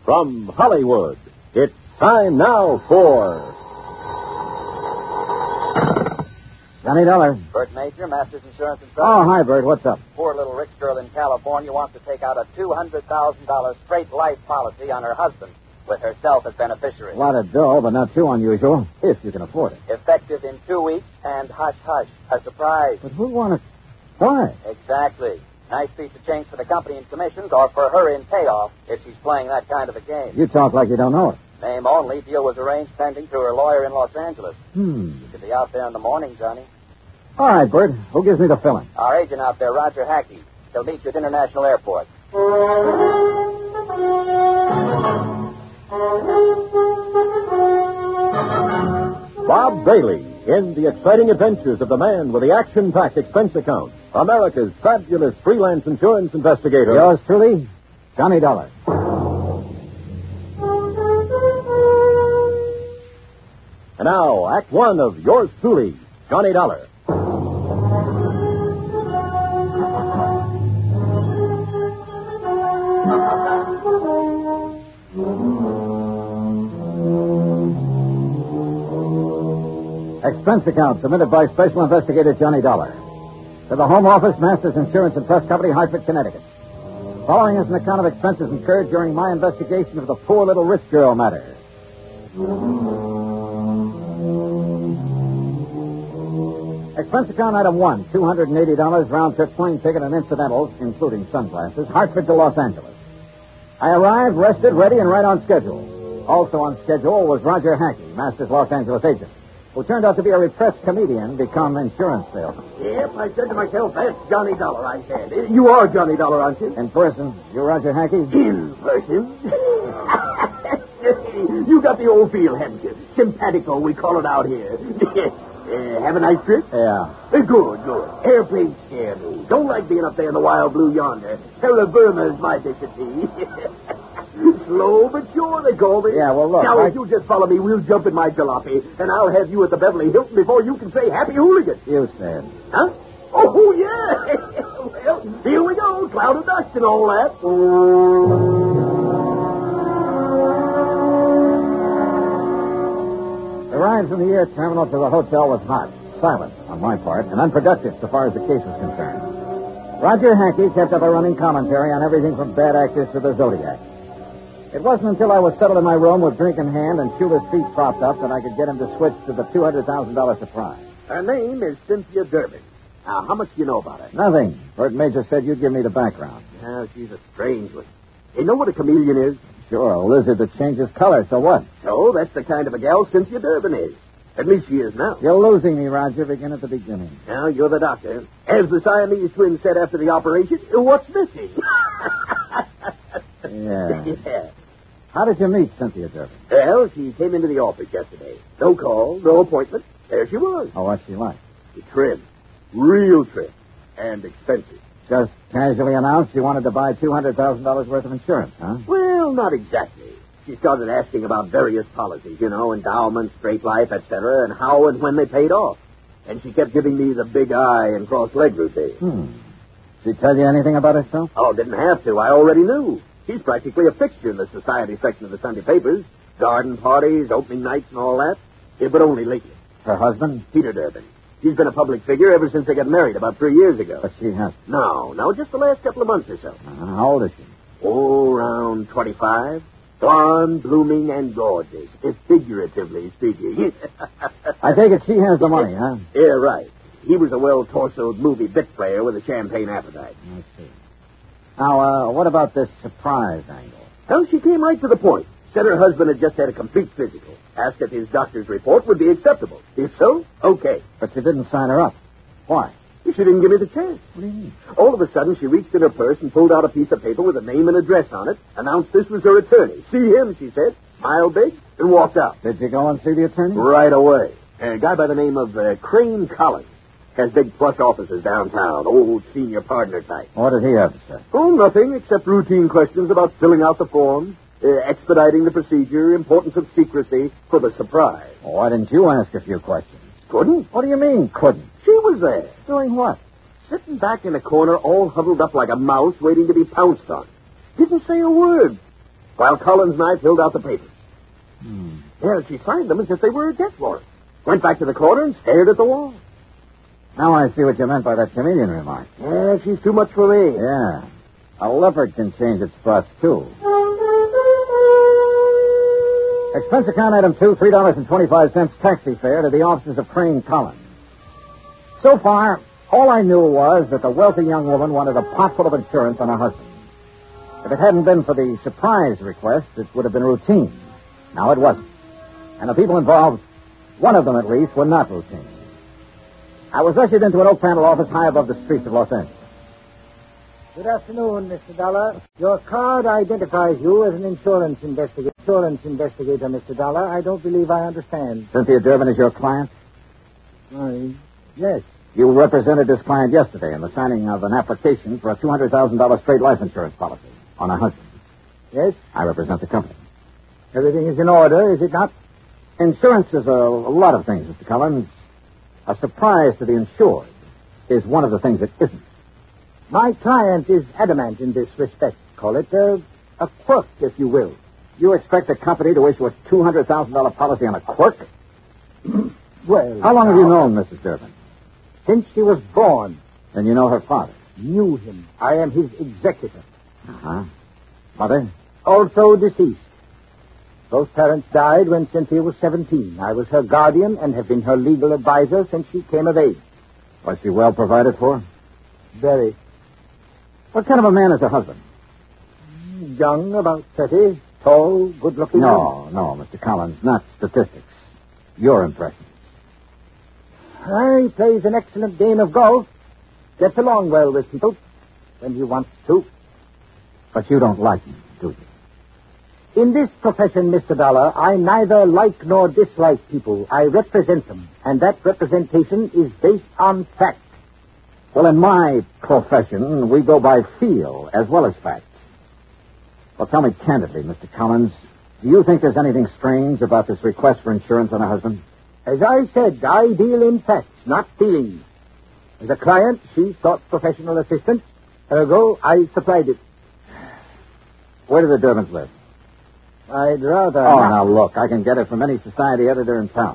From Hollywood, it's time now for... Johnny Dollar. Bert Major, Masters Insurance and Trust. Oh, hi, Bert. What's up? Poor little rich girl in California wants to take out a $200,000 straight life policy on her husband, with herself as beneficiary. A lot of dough, but not too unusual, if you can afford it. Effective in 2 weeks, and hush, hush, a surprise. But who want to... Why? Exactly. Nice piece of change for the company in commissions, or for her in payoff, if she's playing that kind of a game. You talk like you don't know it. Name only. Deal was arranged pending through her lawyer in Los Angeles. You should be out there in the morning, Johnny. All right, Bert. Who gives me the filling? Our agent out there, Roger Hackey. He'll meet you at International Airport. Bob Bailey in the exciting adventures of the man with the action-packed expense account, America's fabulous freelance insurance investigator. Yours truly, Johnny Dollar. And now, Act One of yours truly, Johnny Dollar. Expense account submitted by Special Investigator Johnny Dollar. To the Home Office, Masters Insurance and Trust Company, Hartford, Connecticut. Following is an account of expenses incurred during my investigation of the poor little rich girl matter. Expense account item 1, $280 round-trip plane ticket and incidentals, including sunglasses, Hartford to Los Angeles. I arrived, rested, ready, and right on schedule. Also on schedule was Roger Hackey, Masters Los Angeles agent, who turned out to be a repressed comedian become insurance salesman. Yep, I said to myself, that's Johnny Dollar, I said. You are Johnny Dollar, aren't you? In person, you Roger Hackey? In person? You got the old feel, haven't you? Simpatico, we call it out here. Have a nice trip? Yeah. Good. Airplanes scare me. Don't like being up there in the wild blue yonder. Terra Firma is my discipline. Slow but sure, they call me. Yeah, well, look. Now, if you just follow me, we'll jump in my jalopy, and I'll have you at the Beverly Hilton before you can say Happy Hooligan. You said. Huh? Oh, yeah. Well, here we go. Cloud of dust and all that. The ride from the air terminal to the hotel was hot, silent on my part, and unproductive so far as the case was concerned. Roger Hackey kept up a running commentary on everything from bad actors to the Zodiac. It wasn't until I was settled in my room with drink in hand and shoeless feet propped up that I could get him to switch to the $200,000 surprise. Her name is Cynthia Durbin. Now, how much do you know about her? Nothing. Bert Major said you'd give me the background. Well, she's a strange one. You know what a chameleon is? Sure, a lizard that changes color, so what? So, that's the kind of a gal Cynthia Durbin is. At least she is now. You're losing me, Roger. Begin at the beginning. Now, you're the doctor. As the Siamese twins said after the operation, what's missing? Yeah. How did you meet Cynthia Durbin? Well, she came into the office yesterday. No call, no appointment. There she was. Oh, what's she like? Trim. Real trim. And expensive. Just casually announced you wanted to buy $200,000 worth of insurance, huh? Well, not exactly. She started asking about various policies, endowments, straight life, etc., and how and when they paid off. And she kept giving me the big eye and cross-leg routine. Did she tell you anything about herself? Oh, didn't have to. I already knew. She's practically a fixture in the society section of the Sunday papers. Garden parties, opening nights, and all that. Yeah, but only lately. Her husband? Peter Durbin. She's been a public figure ever since they got married about 3 years ago. But she hasn't. No, just the last couple of months or so. How old is she? Oh, around 25. Blonde, blooming, and gorgeous, figuratively speaking. I take it she has the money, huh? Yeah, right. He was a well-torsoed movie bit player with a champagne appetite. I see. Now, what about this surprise angle? Well, she came right to the point. Said her husband had just had a complete physical. Asked if his doctor's report would be acceptable. If so, okay. But you didn't sign her up. Why? She didn't give me the chance. What do you mean? All of a sudden, she reached in her purse and pulled out a piece of paper with a name and address on it, announced this was her attorney. See him, she said, smiled big, and walked out. Did you go and see the attorney? Right away. A guy by the name of Crane Collins. Has big plush offices downtown, old senior partner type. What did he have to say? Oh, nothing except routine questions about filling out the forms, expediting the procedure, importance of secrecy for the surprise. Well, why didn't you ask a few questions? Couldn't? What do you mean, couldn't? She was there. Doing what? Sitting back in a corner, all huddled up like a mouse, waiting to be pounced on. Didn't say a word. while Collins and I filled out the papers. Yeah, she signed them as if they were a death warrant. Went back to the corner and stared at the wall. Now I see what you meant by that chameleon remark. Yeah, she's too much for me. Yeah. A leopard can change its spots, too. Expense account item 2, $3.25 taxi fare to the offices of Crane Collins. So far, all I knew was that the wealthy young woman wanted a pot full of insurance on her husband. If it hadn't been for the surprise request, it would have been routine. Now it wasn't. And the people involved, one of them at least, were not routine. I was ushered into an oak panel office high above the streets of Los Angeles. Good afternoon, Mr. Dollar. Your card identifies you as an insurance investigator. Mr. Dollar. I don't believe I understand. Cynthia Durbin is your client? Yes. You represented this client yesterday in the signing of an application for a $200,000 straight life insurance policy on her husband. Yes? I represent the company. Everything is in order, is it not? Insurance is a lot of things, Mr. Collins. A surprise to the insured is one of the things it isn't. My client is adamant in this respect. Call it a quirk, if you will. You expect a company to issue a $200,000 policy on a quirk? Well, how long have you known Mrs. Durbin? Since she was born. Then you know her father? Knew him. I am his executor. Uh-huh. Mother? Also deceased. Both parents died when Cynthia was 17. I was her guardian and have been her legal advisor since she came of age. Was she well provided for? Very. What kind of a man is her husband? Young, about 30. Tall, good-looking. No, Mr. Collins, not statistics. Your impression. He plays an excellent game of golf. Gets along well with people when he wants to. But you don't like him, do you? In this profession, Mr. Dollar, I neither like nor dislike people. I represent them, and that representation is based on fact. Well, in my profession, we go by feel as well as fact. Well, tell me candidly, Mr. Collins, do you think there's anything strange about this request for insurance on her husband? As I said, I deal in facts, not feelings. As a client, she sought professional assistance. Ergo, I supplied it. Where do the Durbins live? I'd rather Oh, not. now look, I can get it from any society editor in town.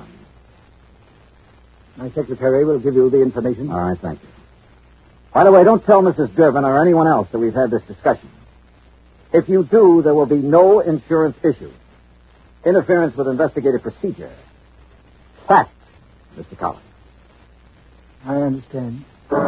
My secretary will give you the information. All right, thank you. By the way, don't tell Mrs. Durbin or anyone else that we've had this discussion. If you do, there will be no insurance issue. Interference with investigative procedure. Fact, Mr. Collins. I understand.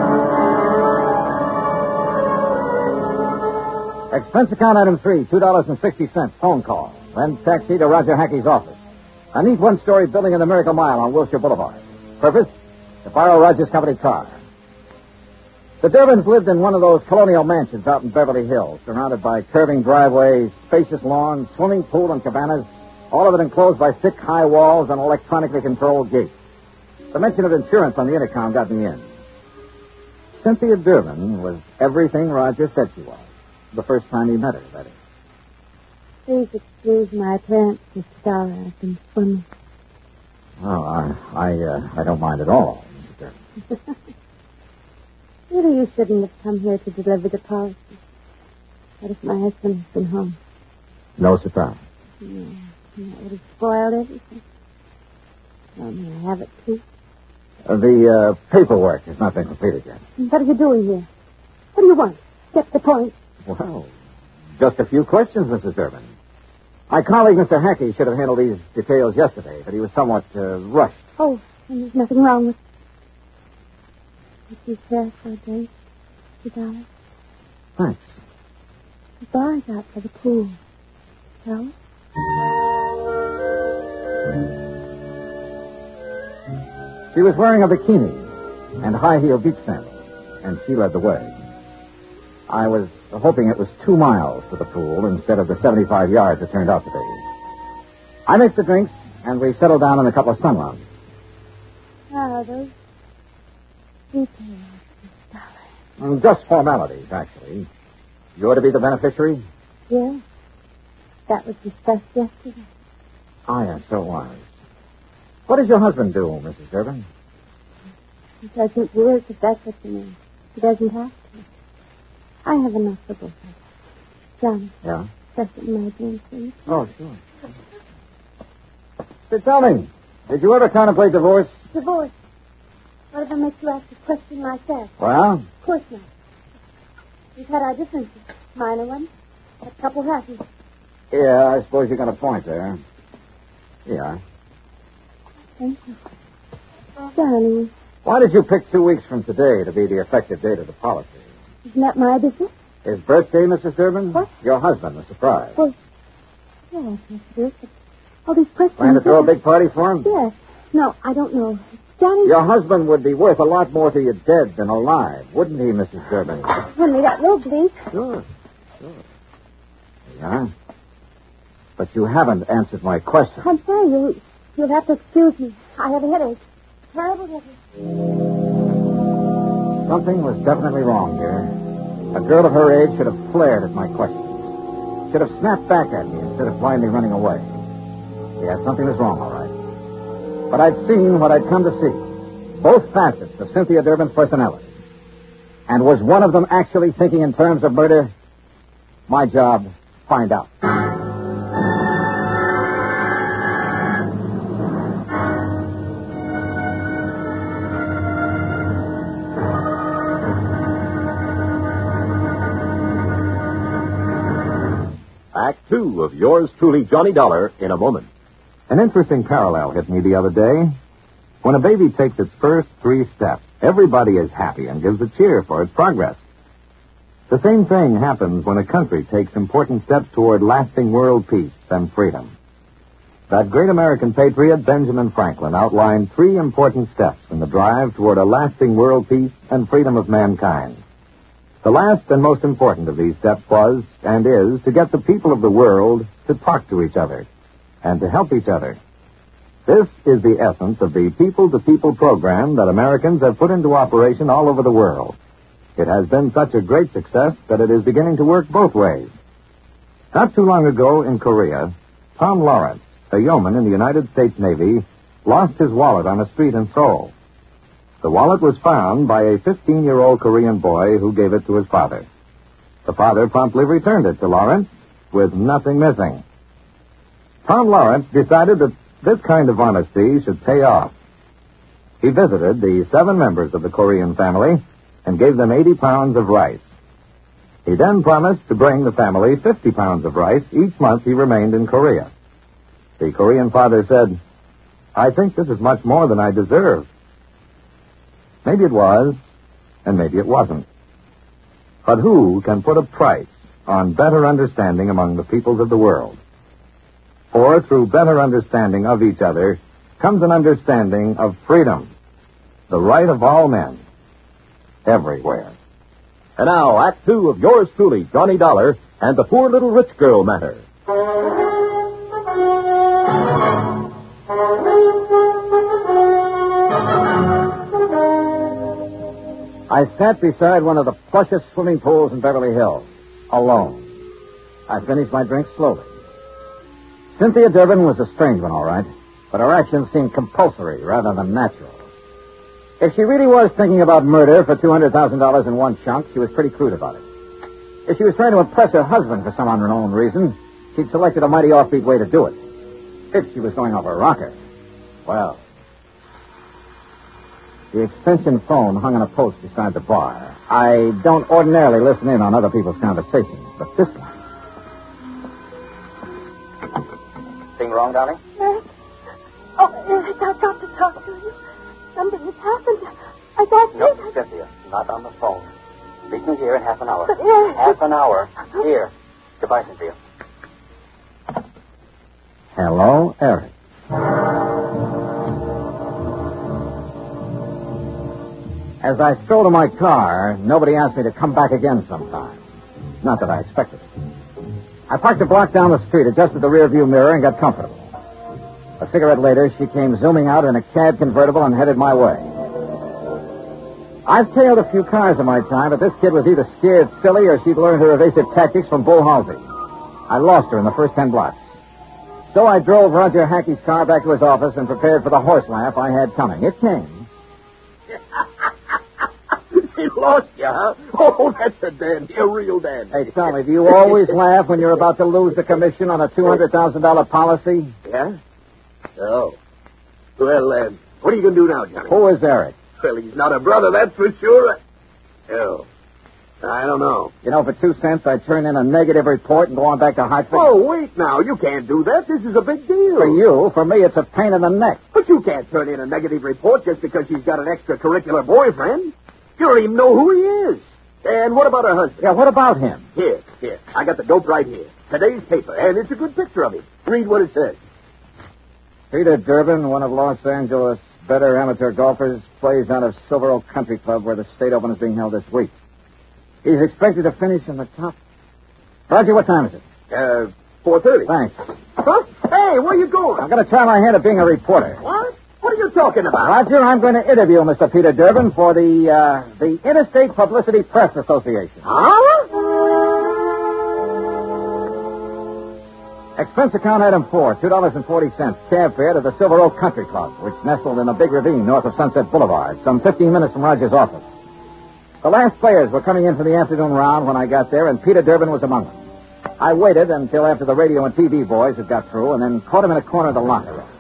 Expense account item 3, $2.60, phone call. Then taxi to Roger Hackey's office. A neat one-story building in the Miracle Mile on Wilshire Boulevard. Purpose? To borrow Roger's company car. The Durbins lived in one of those colonial mansions out in Beverly Hills, surrounded by curving driveways, spacious lawns, swimming pool, and cabanas, all of it enclosed by thick, high walls and electronically controlled gates. The mention of insurance on the intercom got me in. Cynthia Durbin was everything Roger said she was. The first time he met her, that is. Please excuse my appearance, Mr. Dollar. I've been swimming. Oh, I don't mind at all, Mr. Durbin. Really, you shouldn't have come here to deliver the policy. What if my husband has been home? No surprise. No, that would have spoiled everything. Oh, may I have it, too? The paperwork has not been completed yet. What are you doing here? What do you want? Get to the point. Well, just a few questions, Mrs. Durbin. My colleague, Mr. Hackey, should have handled these details yesterday, but he was somewhat rushed. Oh, and there's nothing wrong with... Would you care for a drink, Mr. Dollar? Thanks. The bar's out for the pool. So? She was wearing a bikini and high-heel beach sandals, and she led the way. I was hoping it was 2 miles to the pool instead of the 75 yards it turned out to be. I mixed the drinks, and we settled down in a couple of sun lounges. Ah, those details, Mr. Dollar. Just formalities, actually. You're to be the beneficiary? Yeah. That was discussed yesterday. Oh, yes, so was. What does your husband do, Mrs. Durbin? He doesn't work, if that's what you mean. He doesn't have to. I have enough for both of us. Johnny. Yeah? discussing my grandson. Oh, sure. So tell me, did you ever contemplate divorce? Divorce? Whatever makes you ask a question like that? Well? Of course not. We've had our differences. Minor ones. A couple happy. Yeah, I suppose you got a point there. Yeah. Thank you. Johnny, Why did you pick 2 weeks from today to be the effective date of the policy? isn't that my business? His birthday, Mrs. Durbin? What? Your husband, a surprise. Well, yes, Mr. Duke, but all these questions... Plan to throw a big party for him? Yes. No, I don't know. Johnny... Your husband would be worth a lot more to you dead than alive, wouldn't he, Mrs. Durbin? Henry, that will please. Sure. Yeah. But you haven't answered my question. I'm sorry, you'll have to excuse me. I have a headache. Terrible headache. Something was definitely wrong here. A girl of her age should have flared at my questions. Should have snapped back at me instead of blindly running away. Yeah, something was wrong, all right. But I'd seen what I'd come to see. Both facets of Cynthia Durbin's personality. And was one of them actually thinking in terms of murder? My job, find out. Act 2 of yours truly, Johnny Dollar, in a moment. An interesting parallel hit me the other day. When a baby takes its first 3 steps, everybody is happy and gives a cheer for its progress. The same thing happens when a country takes important steps toward lasting world peace and freedom. That great American patriot, Benjamin Franklin, outlined 3 important steps in the drive toward a lasting world peace and freedom of mankind. The last and most important of these steps was, and is, to get the people of the world to talk to each other and to help each other. This is the essence of the people-to-people program that Americans have put into operation all over the world. It has been such a great success that it is beginning to work both ways. Not too long ago in Korea, Tom Lawrence, a yeoman in the United States Navy, lost his wallet on a street in Seoul. The wallet was found by a 15-year-old Korean boy who gave it to his father. The father promptly returned it to Lawrence with nothing missing. Tom Lawrence decided that this kind of honesty should pay off. He visited the 7 members of the Korean family and gave them 80 pounds of rice. He then promised to bring the family 50 pounds of rice each month he remained in Korea. The Korean father said, "I think this is much more than I deserve." Maybe it was, and maybe it wasn't. But who can put a price on better understanding among the peoples of the world? For through better understanding of each other comes an understanding of freedom, the right of all men, everywhere. And now, Act 2 of yours truly, Johnny Dollar, and the Poor Little Rich Girl matter. I sat beside one of the plushest swimming pools in Beverly Hills, alone. I finished my drink slowly. Cynthia Durbin was a strange one, all right, but her actions seemed compulsory rather than natural. If she really was thinking about murder for $200,000 in one chunk, she was pretty crude about it. If she was trying to impress her husband for some unknown reason, she'd selected a mighty offbeat way to do it. If she was going off her rocker, well... The extension phone hung on a post beside the bar. I don't ordinarily listen in on other people's conversations, but this one... Anything wrong, darling? Eric? Oh, Eric, I've got to talk to you. Something has happened. I got No, sick. Cynthia, not on the phone. Meet me here in half an hour. But, Eric... Half an hour. Here. Goodbye, Cynthia. Hello, Eric. As I strolled to my car, nobody asked me to come back again sometime. Not that I expected it. I parked a block down the street, adjusted the rearview mirror, and got comfortable. A cigarette later, she came zooming out in a cab convertible and headed my way. I've tailed a few cars in my time, but this kid was either scared silly or she'd learned her evasive tactics from Bull Halsey. I lost her in the first 10 blocks. So I drove Roger Hackey's car back to his office and prepared for the horse laugh I had coming. It came. He lost you, huh? Oh, that's a dandy, a real dandy. Hey, tell me, do you always laugh when you're about to lose the commission on a $200,000 policy? Yeah? Oh. Well, what are you going to do now, Johnny? Who is Eric? Well, he's not a brother, that's for sure. Oh. I don't know. You know, for 2 cents, I'd turn in a negative report and go on back to Hartford. Oh, wait now. You can't do that. This is a big deal. For you. For me, it's a pain in the neck. But you can't turn in a negative report just because she's got an extracurricular boyfriend. You don't even know who he is. And what about her husband? Yeah, what about him? Here. I got the dope right here. Today's paper, and it's a good picture of him. Read what it says. Peter Durbin, one of Los Angeles' better amateur golfers, plays out of Silver Oak Country Club where the state open is being held this week. He's expected to finish in the top. Roger, what time is it? 4:30. Thanks. Huh? Hey, where you going? I'm going to try my hand at being a reporter. What? What are you talking about? Roger, I'm going to interview Mr. Peter Durbin for the Interstate Publicity Press Association. Huh? Expense account item 4, $2.40, cab fare to the Silver Oak Country Club, which nestled in a big ravine north of Sunset Boulevard, some 15 minutes from Roger's office. The last players were coming in for the afternoon round when I got there, and Peter Durbin was among them. I waited until after the radio and TV boys had got through, and then caught him in a corner of the locker room.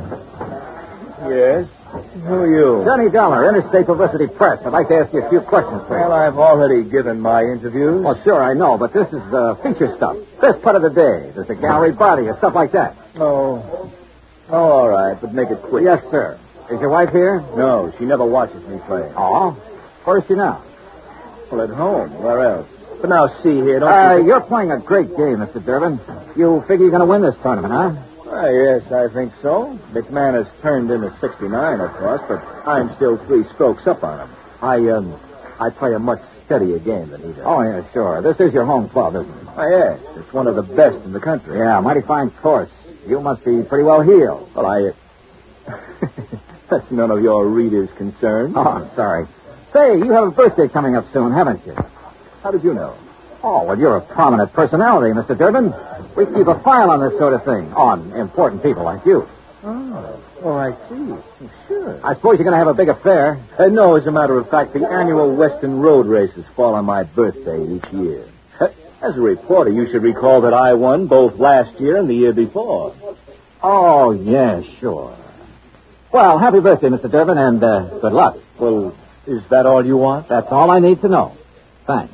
Yes? Who are you? Johnny Dollar, Interstate Publicity Press. I'd like to ask you a few questions, please. Well, I've already given my interviews. Oh, sure, I know, but this is feature stuff. Best part of the day. There's a gallery body or stuff like that. Oh, all right, but make it quick. Yes, sir. Is your wife here? No, she never watches me play. Oh? Where is she now? Well, at home. Where else? But now, see here, don't you... You're playing a great game, Mr. Durbin. You figure you're going to win this tournament, huh? Yes, I think so. McMahon has turned in a 69, of course, but I'm still 3 strokes up on him. I play a much steadier game than he does. Oh, yeah, sure. This is your home club, isn't it? Oh, yes. It's one of the best in the country. Yeah, mighty fine course. You must be pretty well heeled. Well, that's none of your readers' concern. Oh, I'm sorry. Say, you have a birthday coming up soon, haven't you? How did you know? Oh, well, you're a prominent personality, Mr. Durbin. We keep a file on this sort of thing, on important people like you. Oh, I see. Well, sure. I suppose you're going to have a big affair. No, as a matter of fact, the annual Western Road races fall on my birthday each year. As a reporter, you should recall that I won both last year and the year before. Oh, yeah, sure. Well, happy birthday, Mr. Durbin, and good luck. Well, is that all you want? That's all I need to know. Thanks.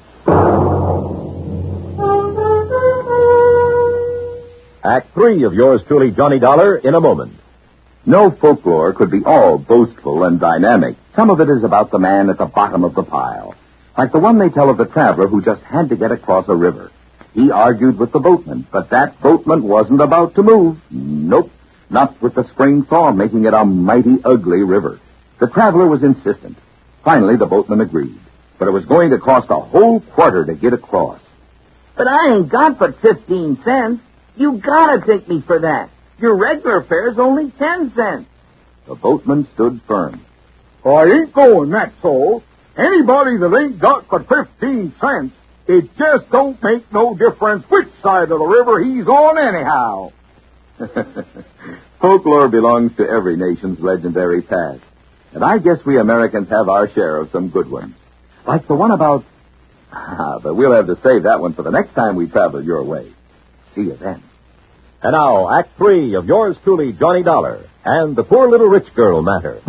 Act 3 of yours truly, Johnny Dollar, in a moment. No folklore could be all boastful and dynamic. Some of it is about the man at the bottom of the pile. Like the one they tell of the traveler who just had to get across a river. He argued with the boatman, but that boatman wasn't about to move. Nope, not with the spring thaw making it a mighty ugly river. The traveler was insistent. Finally, the boatman agreed. But it was going to cost a whole quarter to get across. But I ain't got but 15 cents. You gotta take me for that. Your regular fare's only 10 cents. The boatman stood firm. I ain't going, that's all. Anybody that ain't got but 15 cents, it just don't make no difference which side of the river he's on anyhow. Folklore belongs to every nation's legendary past. And I guess we Americans have our share of some good ones. Like the one about... but we'll have to save that one for the next time we travel your way. See you then. And now, Act 3 of yours truly, Johnny Dollar, and the Poor Little Rich Girl matter.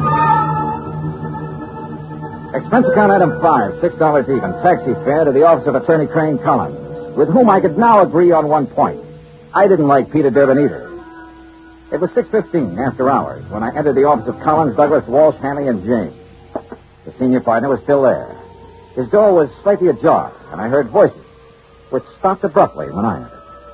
Expense account item 5, $6 even, taxi fare to the office of Attorney Crane Collins, with whom I could now agree on one point. I didn't like Peter Durbin either. It was 6:15 after hours when I entered the office of Collins, Douglas, Walsh, Hanley, and James. The senior partner was still there. His door was slightly ajar, and I heard voices, which stopped abruptly when I entered.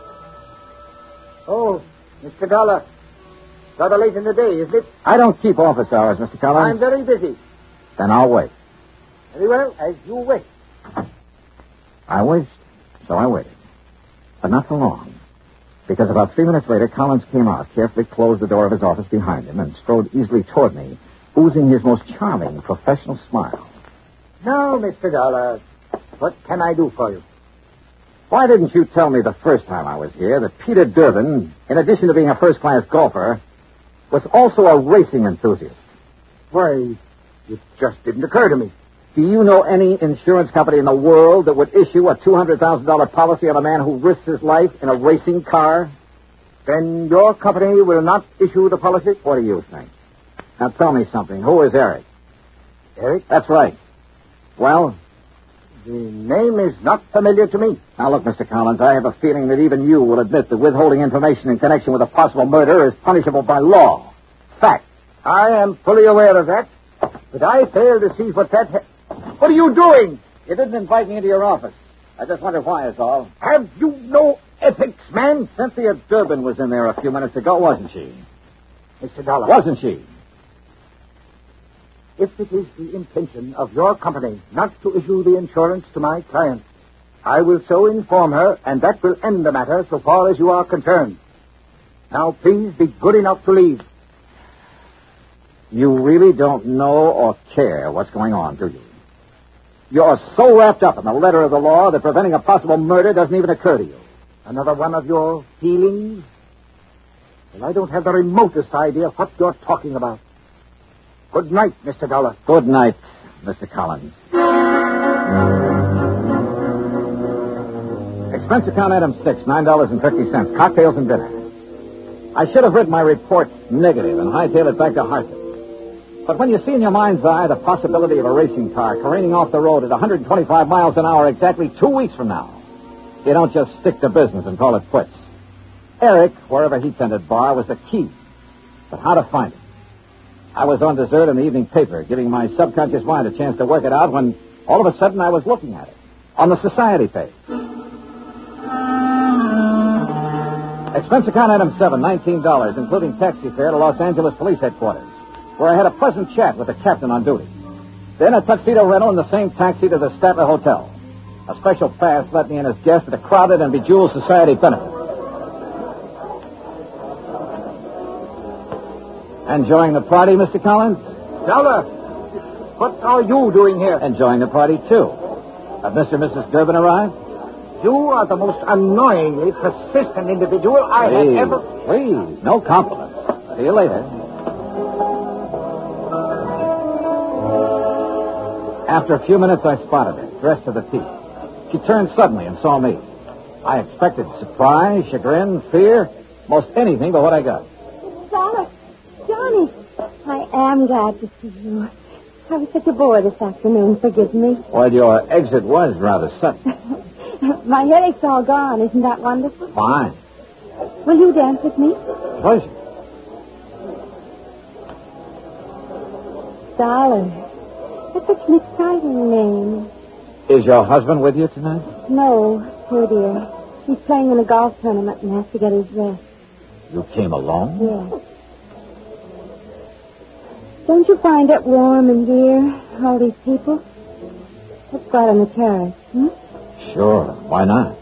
Oh, Mr. Dollar. Rather late in the day, isn't it? I don't keep office hours, Mr. Collins. I'm very busy. Then I'll wait. Very well, as you wish. I wished, so I waited. But not for long. Because about 3 minutes later, Collins came out, carefully closed the door of his office behind him, and strode easily toward me, oozing his most charming professional smile. Now, Mr. Dollar, what can I do for you? Why didn't you tell me the first time I was here that Peter Durbin, in addition to being a first-class golfer, was also a racing enthusiast? Why, it just didn't occur to me. Do you know any insurance company in the world that would issue a $200,000 policy on a man who risks his life in a racing car? Then your company will not issue the policy? What do you think? Now tell me something. Who is Eric? Eric? That's right. Well? The name is not familiar to me. Now look, Mr. Collins, I have a feeling that even you will admit that withholding information in connection with a possible murder is punishable by law. Fact. I am fully aware of that, but I fail to see what that... What are you doing? You didn't invite me into your office. I just wonder why is all. Have you no ethics, man? Cynthia Durbin was in there a few minutes ago, wasn't she? Mr. Dollar. Wasn't she? If it is the intention of your company not to issue the insurance to my client, I will so inform her, and that will end the matter so far as you are concerned. Now, please be good enough to leave. You really don't know or care what's going on, do you? You're so wrapped up in the letter of the law that preventing a possible murder doesn't even occur to you. Another one of your feelings? Well, I don't have the remotest idea what you're talking about. Good night, Mr. Dollar. Good night, Mr. Collins. Expense account item 6, $9.50, cocktails and dinner. I should have written my report negative and hightailed it back to Hartford. But when you see in your mind's eye the possibility of a racing car careening off the road at 125 miles an hour exactly 2 weeks from now, you don't just stick to business and call it quits. Eric, wherever he tended bar, was the key. But how to find it? I was on dessert in the evening paper, giving my subconscious mind a chance to work it out when all of a sudden I was looking at it on the society page. Expense account item 7, $19, including taxi fare to Los Angeles Police Headquarters, where I had a pleasant chat with the captain on duty. Then a tuxedo rental in the same taxi to the Statler Hotel. A special pass let me in as guest at a crowded and bejeweled society benefit. Enjoying the party, Mr. Collins? Dollar, what are you doing here? Enjoying the party, too. Have Mr. and Mrs. Durbin arrived? You are the most annoyingly persistent individual I have ever... Please, no compliments. See you later. After a few minutes, I spotted her, dressed to the teeth. She turned suddenly and saw me. I expected surprise, chagrin, fear, most anything but what I got. Dollar, Johnny, I am glad to see you. I was such a bore this afternoon. Forgive me. Well, your exit was rather sudden. My headache's all gone. Isn't that wonderful? Fine. Will you dance with me? Pleasure. Dollar. That's such an exciting name. Is your husband with you tonight? No, poor dear. He's playing in a golf tournament and has to get his rest. You came alone? Yes. Don't you find it warm in here, all these people? Let's go out on the terrace, Sure. Why not?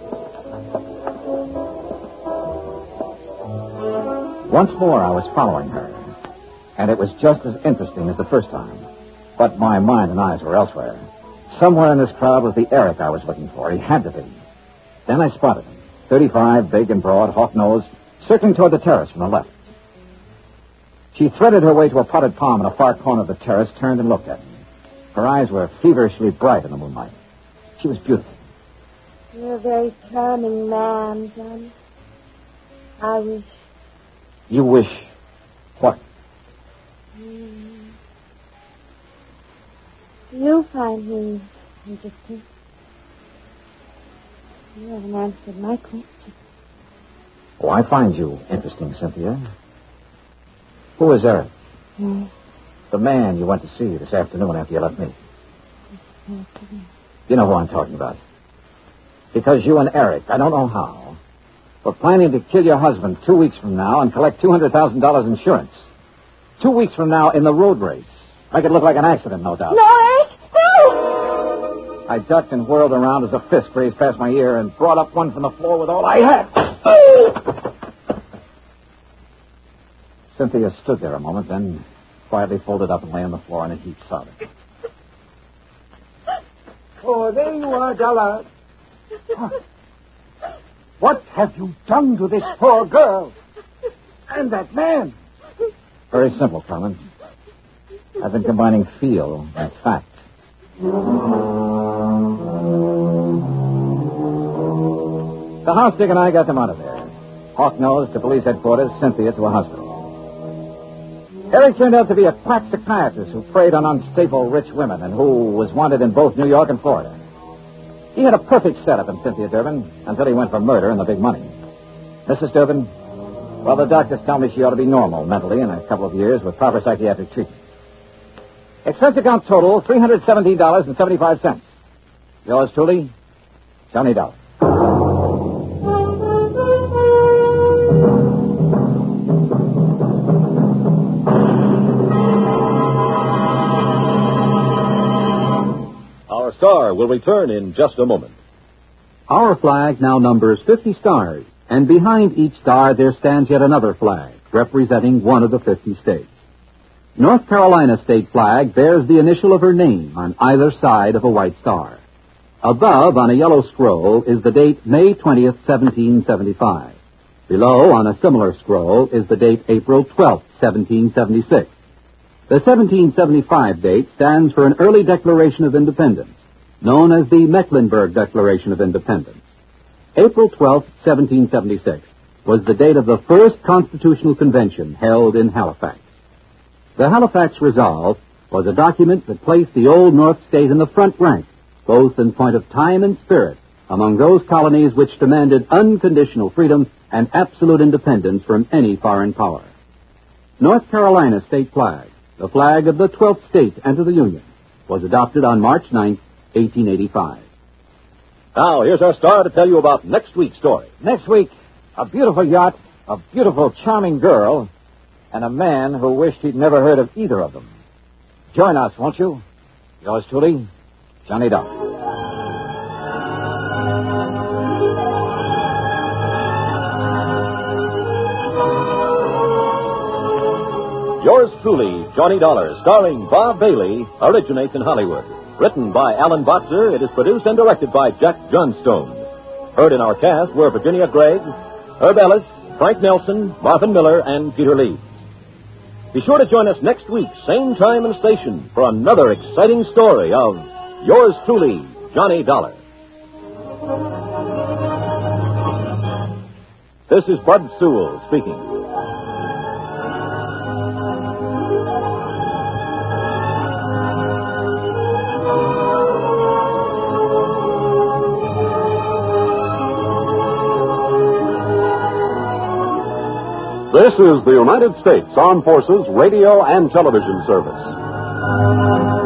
Once more, I was following her, and it was just as interesting as the first time. But my mind and eyes were elsewhere. Somewhere in this crowd was the Eric I was looking for. He had to be. Then I spotted him, 35, big and broad, hawk-nosed, circling toward the terrace from the left. She threaded her way to a potted palm in a far corner of the terrace, turned and looked at me. Her eyes were feverishly bright in the moonlight. She was beautiful. You're a very charming man, Johnny. I wish... You wish what? You find me interesting. You haven't answered my question. Oh, I find you interesting, Cynthia. Who is Eric? The man you went to see this afternoon after you left me. You know who I'm talking about. Because you and Eric, I don't know how, were planning to kill your husband 2 weeks from now and collect $200,000 insurance. 2 weeks from now in the road race. Make it look like an accident, no doubt. No, Eric! No! I ducked and whirled around as a fist grazed past my ear and brought up one from the floor with all I had. Cynthia stood there a moment, then quietly folded up and lay on the floor in a heap, sobbing. Oh, there you are, Dollar. What have you done to this poor girl? And that man? Very simple, Clement. I've been combining feel and fact. The house dick and I got them out of there. Hawk-nosed to police headquarters, Cynthia to a hospital. Eric turned out to be a quack psychiatrist who preyed on unstable rich women and who was wanted in both New York and Florida. He had a perfect setup in Cynthia Durbin until he went for murder and the big money. Mrs. Durbin, well, the doctors tell me she ought to be normal mentally in a couple of years with proper psychiatric treatment. Expense account total, $317.75. Yours truly, Johnny Dollar. Our star will return in just a moment. Our flag now numbers 50 stars, and behind each star there stands yet another flag, representing one of the 50 states. North Carolina state flag bears the initial of her name on either side of a white star. Above, on a yellow scroll, is the date May 20th, 1775. Below, on a similar scroll, is the date April 12th, 1776. The 1775 date stands for an early Declaration of Independence, known as the Mecklenburg Declaration of Independence. April 12, 1776, was the date of the first Constitutional Convention held in Halifax. The Halifax Resolve was a document that placed the Old North State in the front rank, both in point of time and spirit, among those colonies which demanded unconditional freedom and absolute independence from any foreign power. North Carolina state flag, the flag of the 12th state to enter the Union, was adopted on March 9, 1885. Now, here's our star to tell you about next week's story. Next week, a beautiful yacht, a beautiful, charming girl, and a man who wished he'd never heard of either of them. Join us, won't you? Yours truly, Johnny Dollar. Yours truly, Johnny Dollar, starring Bob Bailey, originates in Hollywood. Written by Alan Botzer, it is produced and directed by Jack Johnstone. Heard in our cast were Virginia Gregg, Herb Ellis, Frank Nelson, Marvin Miller, and Peter Lee. Be sure to join us next week, same time and station, for another exciting story of Yours truly, Johnny Dollar. This is Bud Sewell speaking. This is the United States Armed Forces Radio and Television Service.